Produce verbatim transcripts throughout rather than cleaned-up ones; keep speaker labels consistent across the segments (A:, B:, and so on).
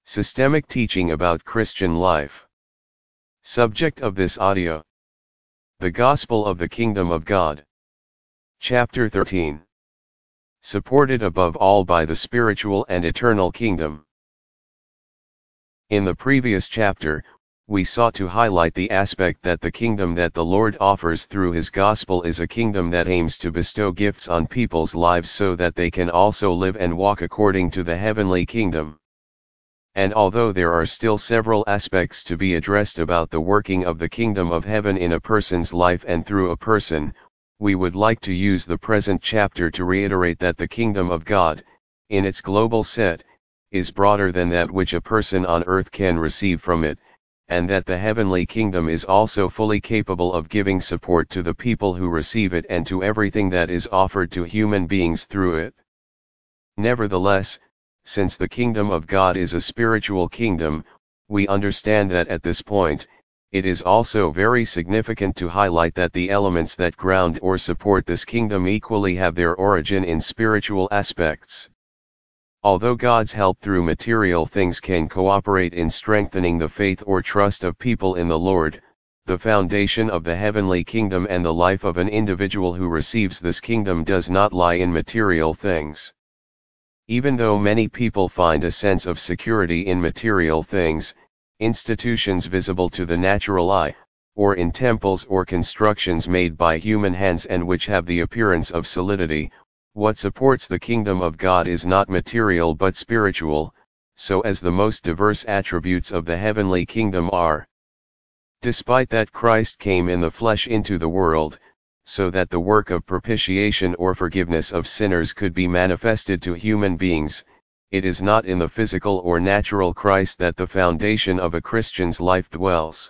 A: Systemic teaching about Christian life. Subject of this audio: the Gospel of the Kingdom of God. Chapter thirteen. Supported above all by the spiritual and eternal kingdom. In the previous chapter, we sought to highlight the aspect that the kingdom that the Lord offers through His gospel is a kingdom that aims to bestow gifts on people's lives so that they can also live and walk according to the heavenly kingdom. And although there are still several aspects to be addressed about the working of the kingdom of heaven in a person's life and through a person, we would like to use the present chapter to reiterate that the kingdom of God, in its global set, is broader than that which a person on earth can receive from it, and that the heavenly kingdom is also fully capable of giving support to the people who receive it and to everything that is offered to human beings through it. Nevertheless, since the kingdom of God is a spiritual kingdom, we understand that at this point, it is also very significant to highlight that the elements that ground or support this kingdom equally have their origin in spiritual aspects. Although God's help through material things can cooperate in strengthening the faith or trust of people in the Lord, the foundation of the heavenly kingdom and the life of an individual who receives this kingdom does not lie in material things. Even though many people find a sense of security in material things, institutions visible to the natural eye, or in temples or constructions made by human hands and which have the appearance of solidity, what supports the kingdom of God is not material but spiritual, so as the most diverse attributes of the heavenly kingdom are. Despite that Christ came in the flesh into the world, so that the work of propitiation or forgiveness of sinners could be manifested to human beings, it is not in the physical or natural Christ that the foundation of a Christian's life dwells.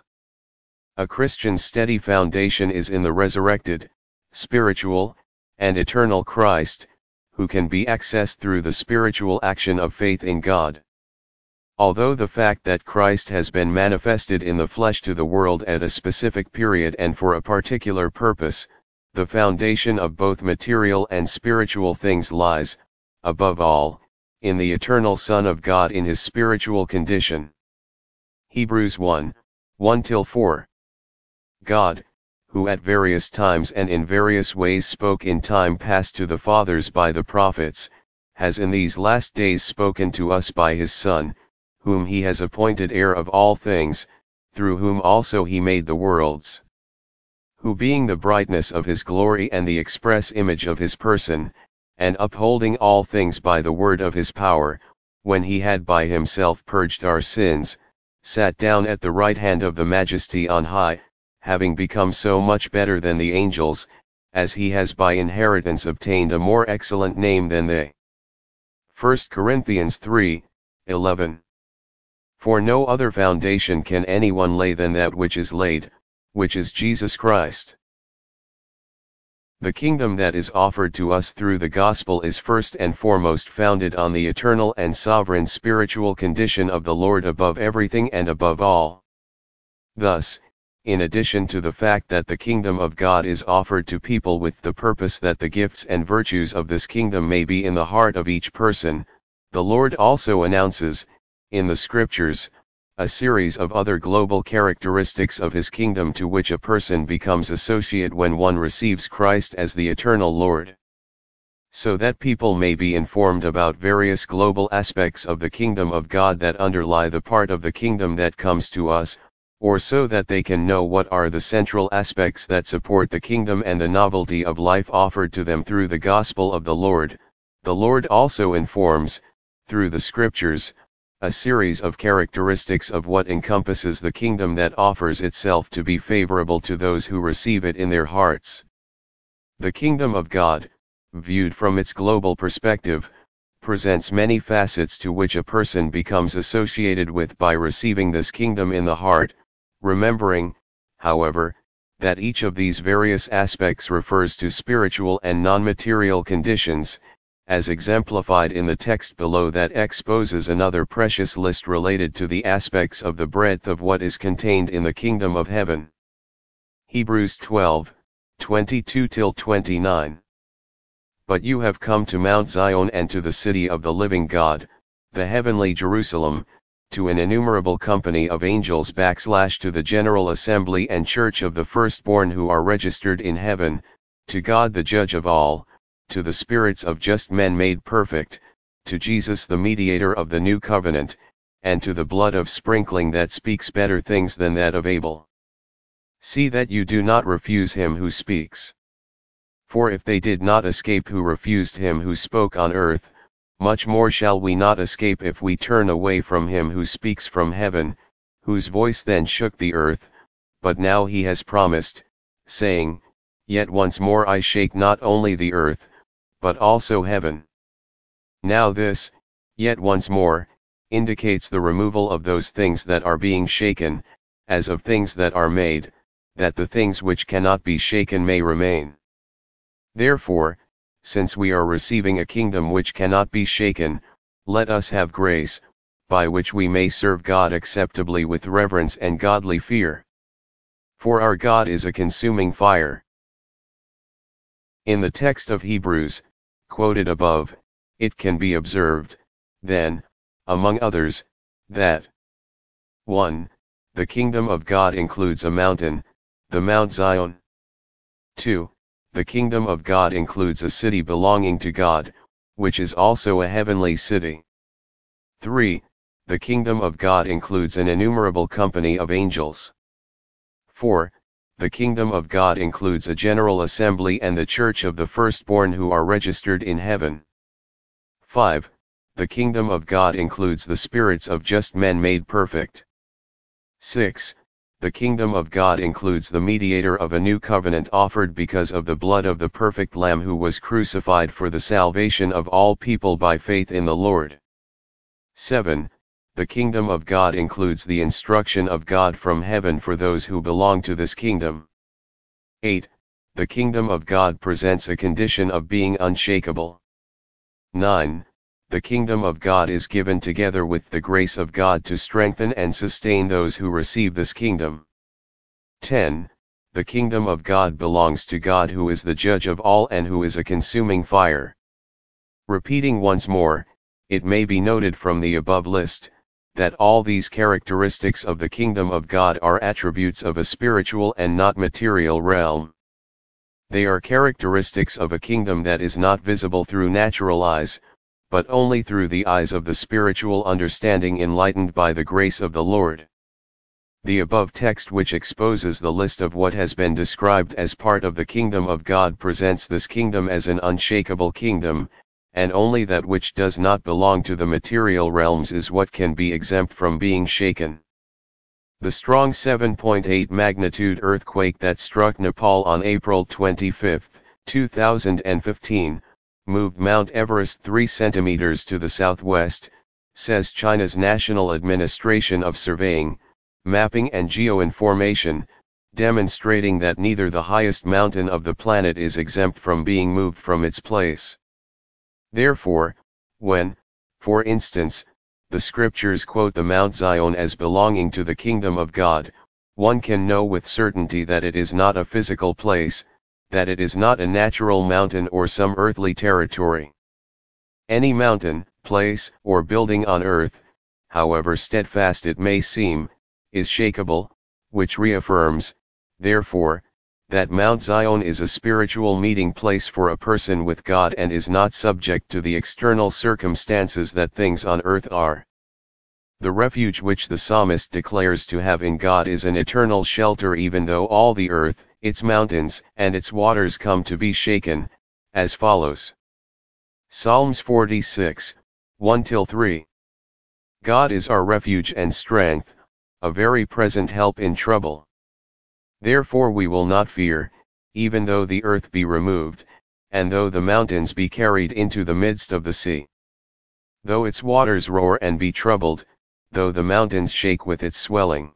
A: A Christian's steady foundation is in the resurrected, spiritual, and eternal Christ, who can be accessed through the spiritual action of faith in God. Although the fact that Christ has been manifested in the flesh to the world at a specific period and for a particular purpose, the foundation of both material and spiritual things lies, above all, in the eternal Son of God in His spiritual condition. Hebrews one, one to four. God, who at various times and in various ways spoke in time past to the fathers by the prophets, has in these last days spoken to us by His Son, whom He has appointed heir of all things, through whom also He made the worlds. Who being the brightness of His glory and the express image of His person, and upholding all things by the word of His power, when He had by Himself purged our sins, sat down at the right hand of the Majesty on high, having become so much better than the angels, as He has by inheritance obtained a more excellent name than they. First Corinthians three, eleven. For no other foundation can anyone lay than that which is laid, which is Jesus Christ. The kingdom that is offered to us through the gospel is first and foremost founded on the eternal and sovereign spiritual condition of the Lord above everything and above all. Thus, in addition to the fact that the kingdom of God is offered to people with the purpose that the gifts and virtues of this kingdom may be in the heart of each person, the Lord also announces, in the scriptures, a series of other global characteristics of His kingdom to which a person becomes associate when one receives Christ as the eternal Lord. So that people may be informed about various global aspects of the kingdom of God that underlie the part of the kingdom that comes to us, or so that they can know what are the central aspects that support the kingdom and the novelty of life offered to them through the gospel of the Lord, the Lord also informs, through the scriptures, a series of characteristics of what encompasses the kingdom that offers itself to be favorable to those who receive it in their hearts. The kingdom of God, viewed from its global perspective, presents many facets to which a person becomes associated with by receiving this kingdom in the heart, remembering, however, that each of these various aspects refers to spiritual and non-material conditions, as exemplified in the text below that exposes another precious list related to the aspects of the breadth of what is contained in the kingdom of heaven. Hebrews twelve, twenty-two to twenty-nine. But you have come to Mount Zion and to the city of the living God, the heavenly Jerusalem, to an innumerable company of angels backslash to the general assembly and church of the firstborn who are registered in heaven, to God the judge of all, to the spirits of just men made perfect, to Jesus the mediator of the new covenant, and to the blood of sprinkling that speaks better things than that of Abel. See that you do not refuse him who speaks. For if they did not escape who refused him who spoke on earth, much more shall we not escape if we turn away from him who speaks from heaven, whose voice then shook the earth, but now he has promised, saying, Yet once more I shake not only the earth, but also heaven. Now this, yet once more, indicates the removal of those things that are being shaken, as of things that are made, that the things which cannot be shaken may remain. Therefore, since we are receiving a kingdom which cannot be shaken, let us have grace, by which we may serve God acceptably with reverence and godly fear. For our God is a consuming fire. In the text of Hebrews, quoted above, it can be observed, then, among others, that one. The kingdom of God includes a mountain, the Mount Zion. two. The kingdom of God includes a city belonging to God, which is also a heavenly city. three. The kingdom of God includes an innumerable company of angels. four. The kingdom of God includes a general assembly and the church of the firstborn who are registered in heaven. five. The kingdom of God includes the spirits of just men made perfect. six. The kingdom of God includes the mediator of a new covenant offered because of the blood of the perfect Lamb who was crucified for the salvation of all people by faith in the Lord. seven. The kingdom of God includes the instruction of God from heaven for those who belong to this kingdom. eight. The kingdom of God presents a condition of being unshakable. nine. The kingdom of God is given together with the grace of God to strengthen and sustain those who receive this kingdom. ten. The kingdom of God belongs to God who is the judge of all and who is a consuming fire. Repeating once more, it may be noted from the above list, that all these characteristics of the kingdom of God are attributes of a spiritual and not material realm. They are characteristics of a kingdom that is not visible through natural eyes, but only through the eyes of the spiritual understanding enlightened by the grace of the Lord. The above text, which exposes the list of what has been described as part of the kingdom of God, presents this kingdom as an unshakable kingdom, and only that which does not belong to the material realms is what can be exempt from being shaken. The strong seven point eight magnitude earthquake that struck Nepal on April twenty-fifth, two thousand fifteen, moved Mount Everest three centimeters to the southwest, says China's National Administration of Surveying, Mapping and Geoinformation, demonstrating that neither the highest mountain of the planet is exempt from being moved from its place. Therefore, when, for instance, the scriptures quote the Mount Zion as belonging to the kingdom of God, one can know with certainty that it is not a physical place, that it is not a natural mountain or some earthly territory. Any mountain, place, or building on earth, however steadfast it may seem, is shakeable, which reaffirms, therefore, that Mount Zion is a spiritual meeting place for a person with God and is not subject to the external circumstances that things on earth are. The refuge which the psalmist declares to have in God is an eternal shelter even though all the earth, its mountains, and its waters come to be shaken, as follows. Psalms forty-six, one to three. God is our refuge and strength, a very present help in trouble. Therefore we will not fear, even though the earth be removed, and though the mountains be carried into the midst of the sea. Though its waters roar and be troubled, though the mountains shake with its swelling.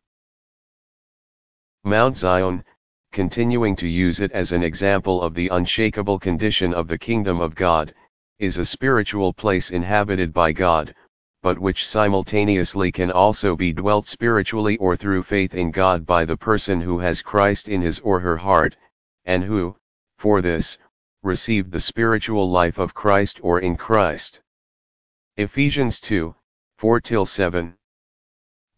A: Mount Zion, continuing to use it as an example of the unshakable condition of the kingdom of God, is a spiritual place inhabited by God, but which simultaneously can also be dwelt spiritually or through faith in God by the person who has Christ in his or her heart, and who, for this, received the spiritual life of Christ or in Christ. Ephesians two, four to seven.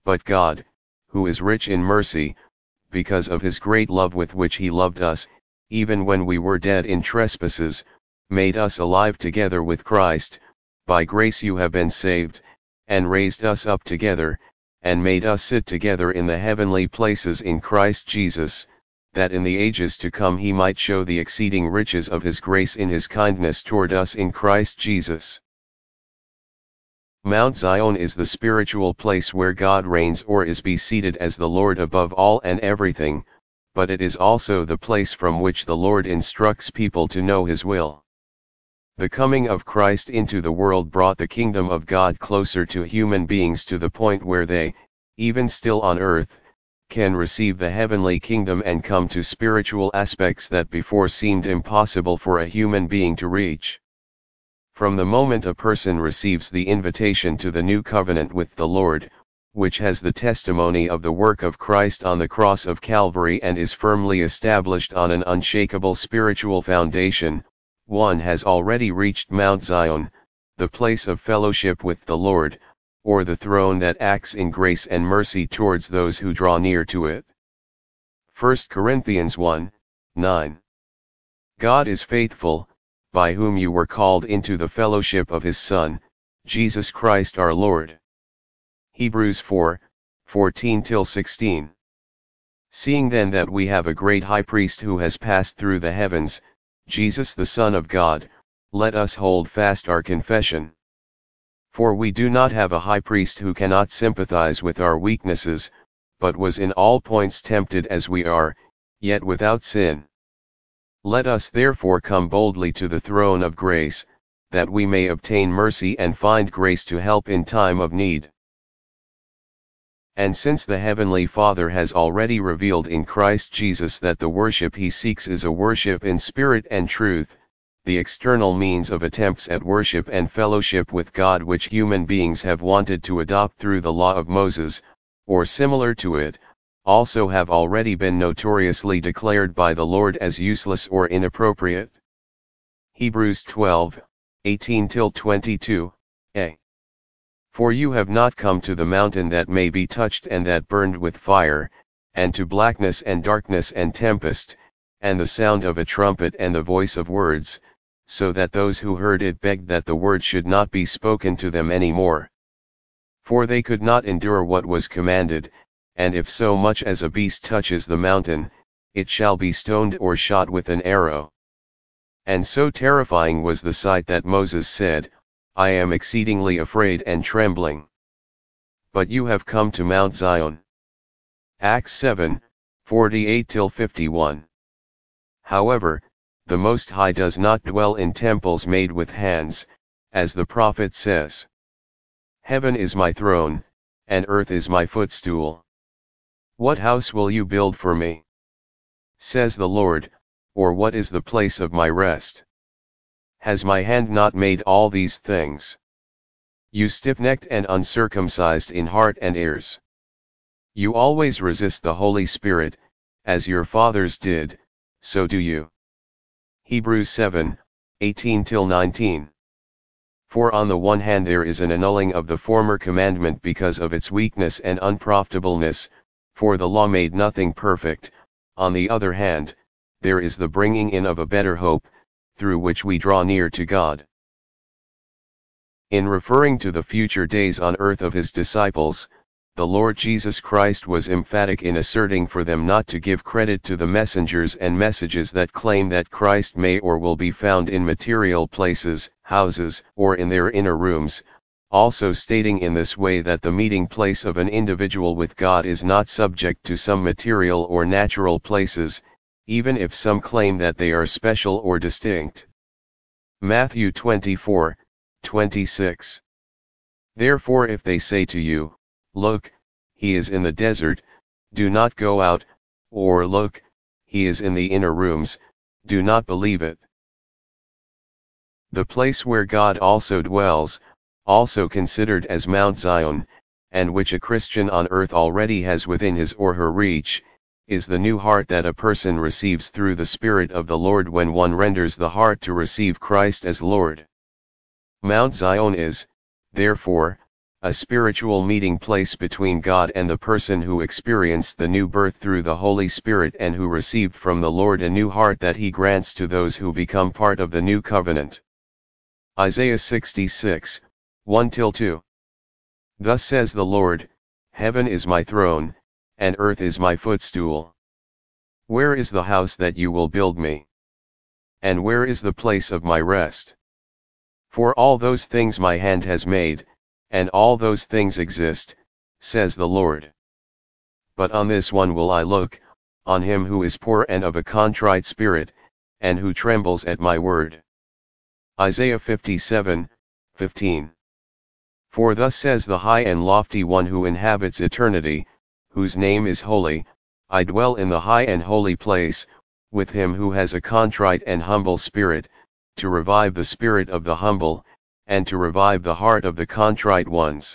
A: But God, who is rich in mercy, because of his great love with which he loved us, even when we were dead in trespasses, made us alive together with Christ. By grace you have been saved, and raised us up together, and made us sit together in the heavenly places in Christ Jesus, that in the ages to come he might show the exceeding riches of his grace in his kindness toward us in Christ Jesus. Mount Zion is the spiritual place where God reigns or is be seated as the Lord above all and everything, but it is also the place from which the Lord instructs people to know his will. The coming of Christ into the world brought the kingdom of God closer to human beings to the point where they, even still on earth, can receive the heavenly kingdom and come to spiritual aspects that before seemed impossible for a human being to reach. From the moment a person receives the invitation to the new covenant with the Lord, which has the testimony of the work of Christ on the cross of Calvary and is firmly established on an unshakable spiritual foundation, one has already reached Mount Zion, the place of fellowship with the Lord, or the throne that acts in grace and mercy towards those who draw near to it. First Corinthians one, nine. God is faithful, by whom you were called into the fellowship of his Son, Jesus Christ our Lord. Hebrews four, fourteen till sixteen. Seeing then that we have a great high priest who has passed through the heavens, Jesus the Son of God, let us hold fast our confession. For we do not have a high priest who cannot sympathize with our weaknesses, but was in all points tempted as we are, yet without sin. Let us therefore come boldly to the throne of grace, that we may obtain mercy and find grace to help in time of need. And since the Heavenly Father has already revealed in Christ Jesus that the worship he seeks is a worship in spirit and truth, the external means of attempts at worship and fellowship with God which human beings have wanted to adopt through the law of Moses, or similar to it, also have already been notoriously declared by the Lord as useless or inappropriate. Hebrews twelve, eighteen till twenty-two, a. For you have not come to the mountain that may be touched and that burned with fire, and to blackness and darkness and tempest, and the sound of a trumpet and the voice of words, so that those who heard it begged that the word should not be spoken to them any more. For they could not endure what was commanded, and if so much as a beast touches the mountain, it shall be stoned or shot with an arrow. And so terrifying was the sight that Moses said, I am exceedingly afraid and trembling. But you have come to Mount Zion. Acts seven, forty-eight till fifty-one. However, the Most High does not dwell in temples made with hands, as the prophet says. Heaven is my throne, and earth is my footstool. What house will you build for me? Says the Lord, or what is the place of my rest? Has my hand not made all these things? You stiff-necked and uncircumcised in heart and ears. You always resist the Holy Spirit, as your fathers did, so do you. Hebrews seven, eighteen till nineteen. For on the one hand there is an annulling of the former commandment because of its weakness and unprofitableness, for the law made nothing perfect, on the other hand, there is the bringing in of a better hope, through which we draw near to God. In referring to the future days on earth of his disciples, the Lord Jesus Christ was emphatic in asserting for them not to give credit to the messengers and messages that claim that Christ may or will be found in material places, houses, or in their inner rooms, also stating in this way that the meeting place of an individual with God is not subject to some material or natural places, even if some claim that they are special or distinct. Matthew twenty-four, twenty-six. Therefore if they say to you, Look, he is in the desert, do not go out, or look, he is in the inner rooms, do not believe it. The place where God also dwells, also considered as Mount Zion, and which a Christian on earth already has within his or her reach, is the new heart that a person receives through the Spirit of the Lord when one renders the heart to receive Christ as Lord. Mount Zion is, therefore, a spiritual meeting place between God and the person who experienced the new birth through the Holy Spirit and who received from the Lord a new heart that he grants to those who become part of the new covenant. Isaiah sixty-six, one to two. Thus says the Lord, Heaven is my throne, and earth is my footstool. Where is the house that you will build me? And where is the place of my rest? For all those things my hand has made, and all those things exist, says the Lord. But on this one will I look, on him who is poor and of a contrite spirit, and who trembles at my word. Isaiah fifty-seven, fifteen. For thus says the high and lofty one who inhabits eternity, whose name is holy, I dwell in the high and holy place, with him who has a contrite and humble spirit, to revive the spirit of the humble, and to revive the heart of the contrite ones.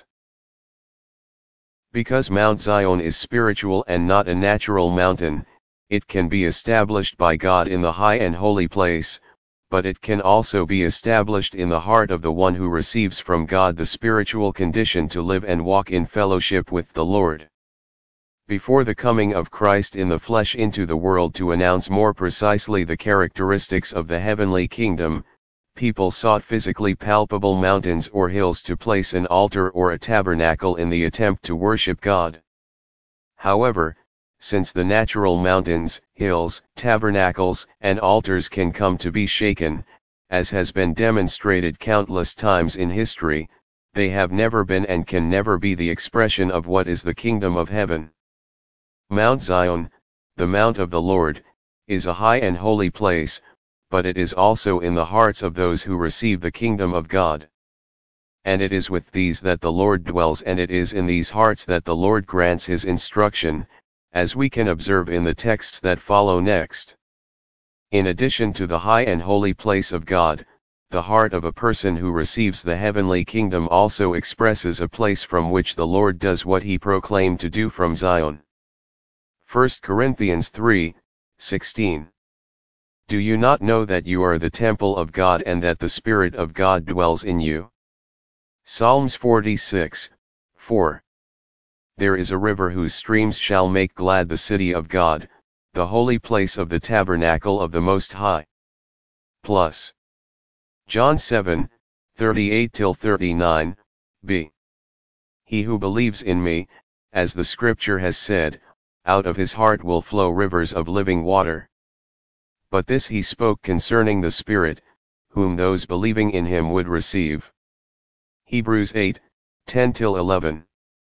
A: Because Mount Zion is spiritual and not a natural mountain, it can be established by God in the high and holy place, but it can also be established in the heart of the one who receives from God the spiritual condition to live and walk in fellowship with the Lord. Before the coming of Christ in the flesh into the world to announce more precisely the characteristics of the heavenly kingdom, people sought physically palpable mountains or hills to place an altar or a tabernacle in the attempt to worship God. However, since the natural mountains, hills, tabernacles, and altars can come to be shaken, as has been demonstrated countless times in history, they have never been and can never be the expression of what is the kingdom of heaven. Mount Zion, the mount of the Lord, is a high and holy place, but it is also in the hearts of those who receive the kingdom of God. And it is with these that the Lord dwells, and it is in these hearts that the Lord grants his instruction, as we can observe in the texts that follow next. In addition to the high and holy place of God, the heart of a person who receives the heavenly kingdom also expresses a place from which the Lord does what he proclaimed to do from Zion. First Corinthians three, sixteen. Do you not know that you are the temple of God and that the Spirit of God dwells in you? Psalms forty-six, four. There is a river whose streams shall make glad the city of God, the holy place of the tabernacle of the Most High. Plus. John seven, thirty-eight to thirty-nine, b. He who believes in me, as the scripture has said, out of his heart will flow rivers of living water. But this he spoke concerning the Spirit, whom those believing in him would receive. Hebrews eight, ten to eleven.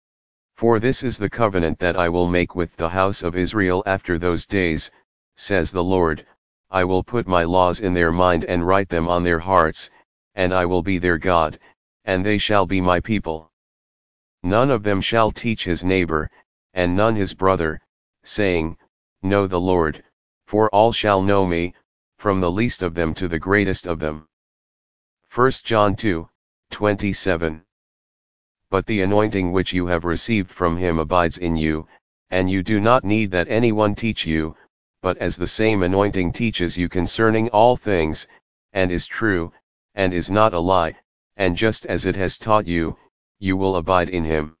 A: For this is the covenant that I will make with the house of Israel after those days, says the Lord, I will put my laws in their mind and write them on their hearts, and I will be their God, and they shall be my people. None of them shall teach his neighbor, and none his brother, saying, Know the Lord, for all shall know me, from the least of them to the greatest of them. First John two, twenty-seven. But the anointing which you have received from him abides in you, and you do not need that anyone teach you, but as the same anointing teaches you concerning all things, and is true, and is not a lie, and just as it has taught you, you will abide in him.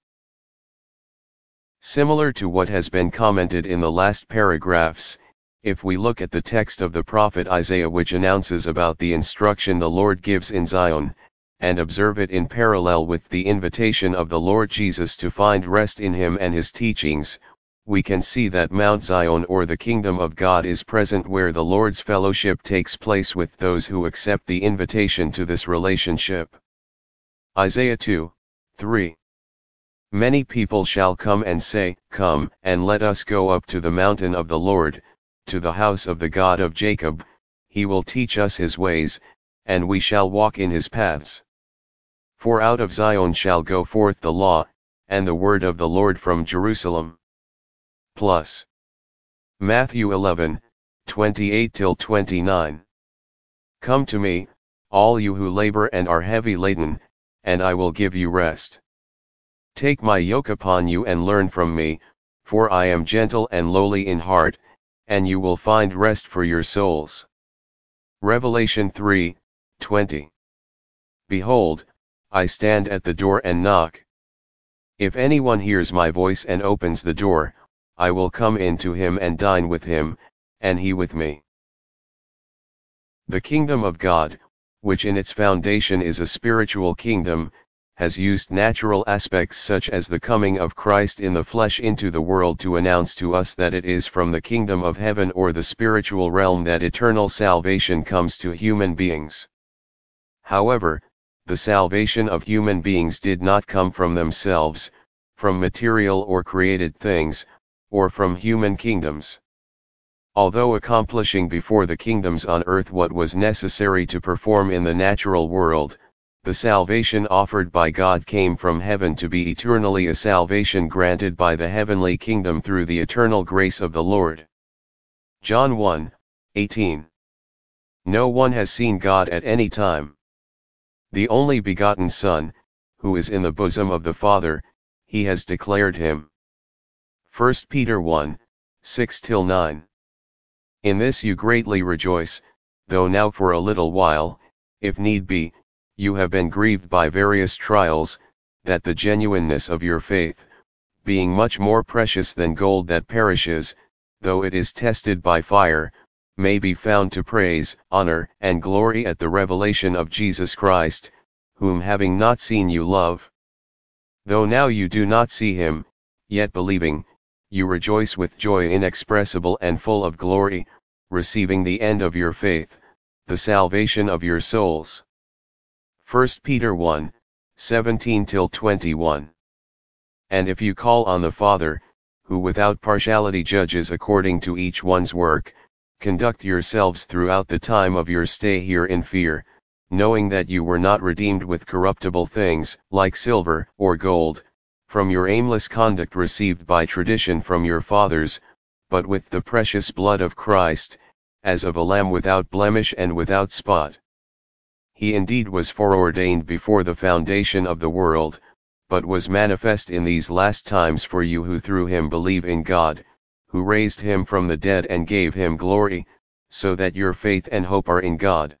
A: Similar to what has been commented in the last paragraphs, if we look at the text of the prophet Isaiah which announces about the instruction the Lord gives in Zion, and observe it in parallel with the invitation of the Lord Jesus to find rest in him and his teachings, we can see that Mount Zion or the kingdom of God is present where the Lord's fellowship takes place with those who accept the invitation to this relationship. Isaiah two, three. Many people shall come and say, Come, and let us go up to the mountain of the Lord, to the house of the God of Jacob, he will teach us his ways, and we shall walk in his paths. For out of Zion shall go forth the law, and the word of the Lord from Jerusalem. Plus. Matthew eleven, twenty-eight to twenty-nine. Come to me, all you who labor and are heavy laden, and I will give you rest. Take my yoke upon you and learn from me, for I am gentle and lowly in heart, and you will find rest for your souls. Revelation three, twenty. Behold, I stand at the door and knock. If anyone hears my voice and opens the door, I will come in to him and dine with him, and he with me. The kingdom of God, which in its foundation is a spiritual kingdom, has used natural aspects such as the coming of Christ in the flesh into the world to announce to us that it is from the kingdom of heaven or the spiritual realm that eternal salvation comes to human beings. However, the salvation of human beings did not come from themselves, from material or created things, or from human kingdoms. Although accomplishing before the kingdoms on earth what was necessary to perform in the natural world, the salvation offered by God came from heaven to be eternally a salvation granted by the heavenly kingdom through the eternal grace of the Lord. John one, eighteen. No one has seen God at any time. The only begotten Son, who is in the bosom of the Father, he has declared him. First Peter one, six till nine. In this you greatly rejoice, though now for a little while, if need be, you have been grieved by various trials, that the genuineness of your faith, being much more precious than gold that perishes, though it is tested by fire, may be found to praise, honor, and glory at the revelation of Jesus Christ, whom having not seen you love. Though now you do not see him, yet believing, you rejoice with joy inexpressible and full of glory, receiving the end of your faith, the salvation of your souls. First Peter one, seventeen till twenty-one. And if you call on the Father, who without partiality judges according to each one's work, conduct yourselves throughout the time of your stay here in fear, knowing that you were not redeemed with corruptible things, like silver or gold, from your aimless conduct received by tradition from your fathers, but with the precious blood of Christ, as of a lamb without blemish and without spot. He indeed was foreordained before the foundation of the world, but was manifest in these last times for you who through him believe in God, who raised him from the dead and gave him glory, so that your faith and hope are in God.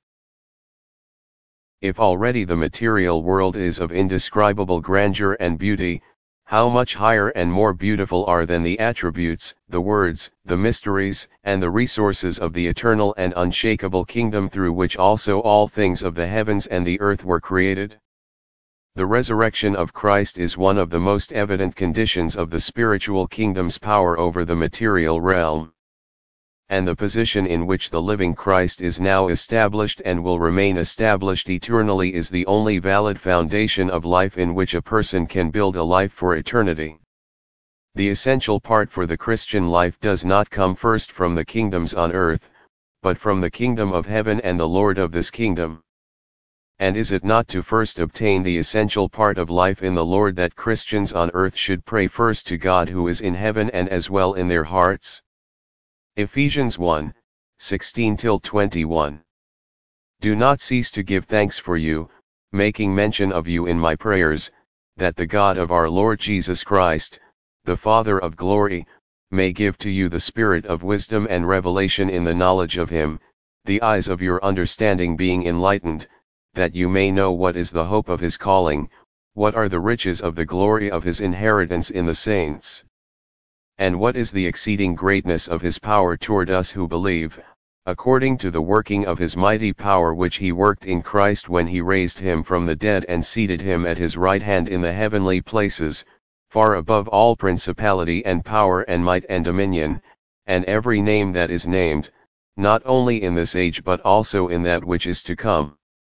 A: If already the material world is of indescribable grandeur and beauty, how much higher and more beautiful are than the attributes, the words, the mysteries, and the resources of the eternal and unshakable kingdom through which also all things of the heavens and the earth were created? The resurrection of Christ is one of the most evident conditions of the spiritual kingdom's power over the material realm. And the position in which the living Christ is now established and will remain established eternally is the only valid foundation of life in which a person can build a life for eternity. The essential part for the Christian life does not come first from the kingdoms on earth, but from the kingdom of heaven and the Lord of this kingdom. And is it not to first obtain the essential part of life in the Lord that Christians on earth should pray first to God who is in heaven and as well in their hearts? Ephesians one, sixteen till twenty-one. Do not cease to give thanks for you, making mention of you in my prayers, that the God of our Lord Jesus Christ, the Father of glory, may give to you the spirit of wisdom and revelation in the knowledge of him, the eyes of your understanding being enlightened, that you may know what is the hope of his calling, what are the riches of the glory of his inheritance in the saints, and what is the exceeding greatness of his power toward us who believe, according to the working of his mighty power which he worked in Christ when he raised him from the dead and seated him at his right hand in the heavenly places, far above all principality and power and might and dominion, and every name that is named, not only in this age but also in that which is to come.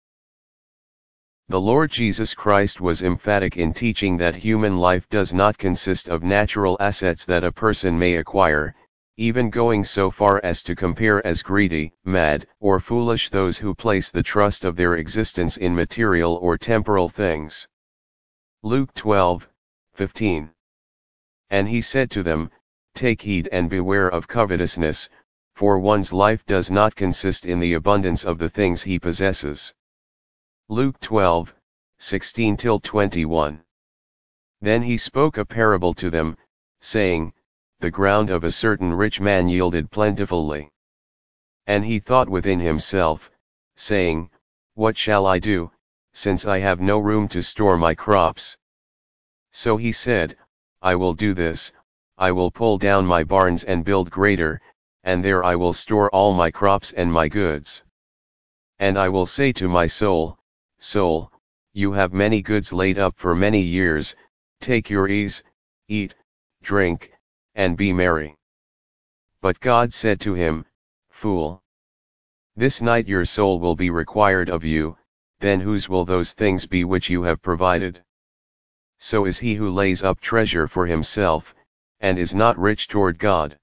A: The Lord Jesus Christ was emphatic in teaching that human life does not consist of natural assets that a person may acquire, even going so far as to compare as greedy, mad, or foolish those who place the trust of their existence in material or temporal things. Luke twelve, fifteen. And he said to them, Take heed and beware of covetousness, for one's life does not consist in the abundance of the things he possesses. Luke twelve, sixteen till twenty-one. Then he spoke a parable to them, saying, The ground of a certain rich man yielded plentifully. And he thought within himself, saying, What shall I do, since I have no room to store my crops? So he said, I will do this, I will pull down my barns and build greater, and there I will store all my crops and my goods. And I will say to my soul, Soul, you have many goods laid up for many years, take your ease, eat, drink, and be merry. But God said to him, Fool! This night your soul will be required of you, then whose will those things be which you have provided? So is he who lays up treasure for himself, and is not rich toward God.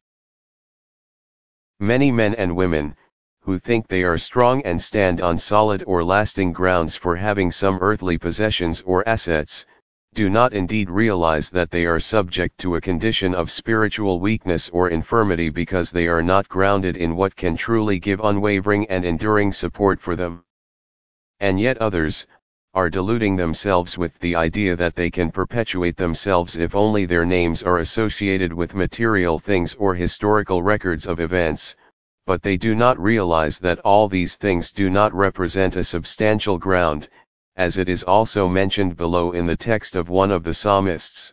A: Many men and women, who think they are strong and stand on solid or lasting grounds for having some earthly possessions or assets, do not indeed realize that they are subject to a condition of spiritual weakness or infirmity because they are not grounded in what can truly give unwavering and enduring support for them. And yet others, are deluding themselves with the idea that they can perpetuate themselves if only their names are associated with material things or historical records of events, but they do not realize that all these things do not represent a substantial ground, as it is also mentioned below in the text of one of the psalmists.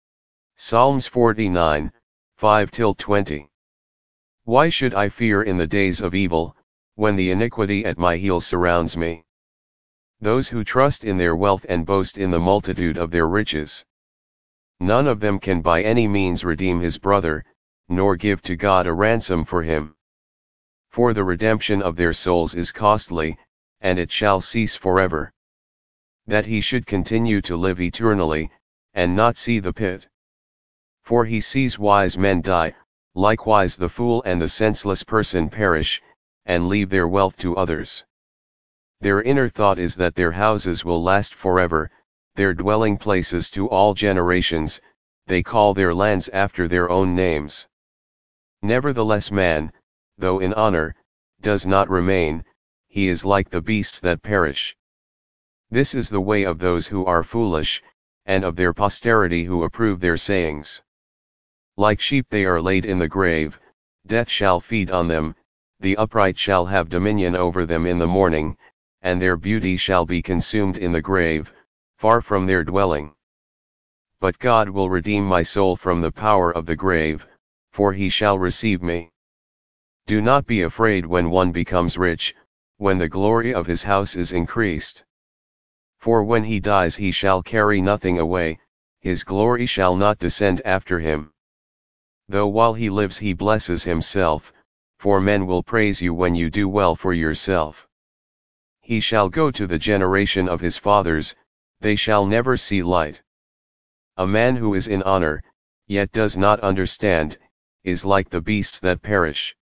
A: Psalms forty-nine, five to twenty. Why should I fear in the days of evil, when the iniquity at my heels surrounds me? Those who trust in their wealth and boast in the multitude of their riches. None of them can by any means redeem his brother, nor give to God a ransom for him. For the redemption of their souls is costly, and it shall cease forever. That he should continue to live eternally, and not see the pit. For he sees wise men die, likewise the fool and the senseless person perish, and leave their wealth to others. Their inner thought is that their houses will last forever, their dwelling places to all generations, they call their lands after their own names. Nevertheless man, though in honor, does not remain, he is like the beasts that perish. This is the way of those who are foolish, and of their posterity who approve their sayings. Like sheep they are laid in the grave, death shall feed on them, the upright shall have dominion over them in the morning, and their beauty shall be consumed in the grave, far from their dwelling. But God will redeem my soul from the power of the grave, for he shall receive me. Do not be afraid when one becomes rich, when the glory of his house is increased. For when he dies he shall carry nothing away, his glory shall not descend after him. Though while he lives he blesses himself, for men will praise you when you do well for yourself. He shall go to the generation of his fathers, they shall never see light. A man who is in honor, yet does not understand, is like the beasts that perish.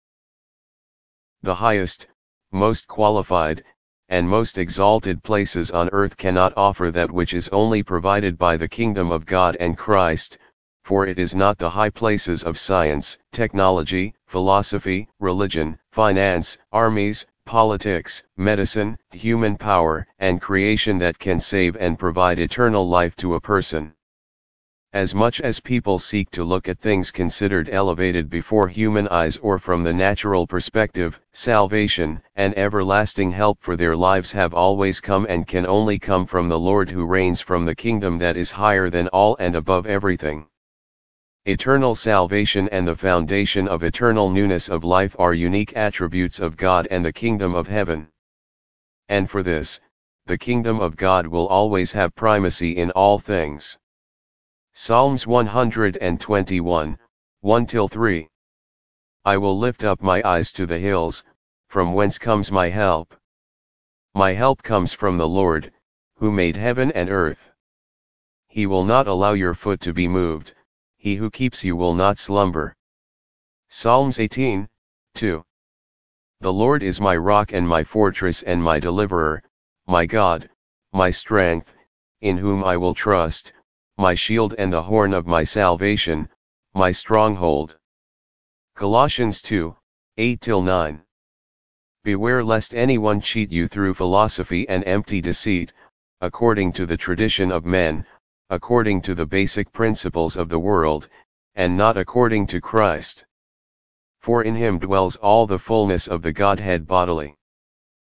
A: The highest, most qualified, and most exalted places on earth cannot offer that which is only provided by the kingdom of God and Christ, for it is not the high places of science, technology, philosophy, religion, finance, armies, politics, medicine, human power, and creation that can save and provide eternal life to a person. As much as people seek to look at things considered elevated before human eyes or from the natural perspective, salvation and everlasting help for their lives have always come and can only come from the Lord who reigns from the kingdom that is higher than all and above everything. Eternal salvation and the foundation of eternal newness of life are unique attributes of God and the kingdom of heaven. And for this, the kingdom of God will always have primacy in all things. Psalms one hundred twenty-one, one to three. I will lift up my eyes to the hills, from whence comes my help. My help comes from the Lord, who made heaven and earth. He will not allow your foot to be moved, he who keeps you will not slumber. Psalms eighteen, two. The Lord is my rock and my fortress and my deliverer, my God, my strength, in whom I will trust, my shield and the horn of my salvation, my stronghold. Colossians two, eight to nine. Beware lest anyone cheat you through philosophy and empty deceit, according to the tradition of men, according to the basic principles of the world, and not according to Christ. For in him dwells all the fullness of the Godhead bodily.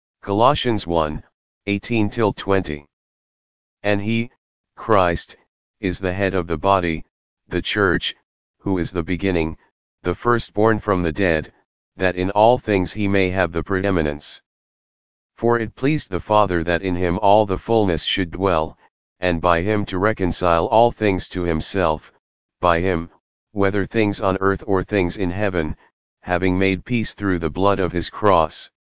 A: Colossians one, eighteen to twenty. And he, Christ, is the head of the body, the church, who is the beginning, the firstborn from the dead, that in all things he may have the preeminence. For it pleased the Father that in him all the fullness should dwell, and by him to reconcile all things to himself, by him, whether things on earth or things in heaven, having made peace through the blood of his cross.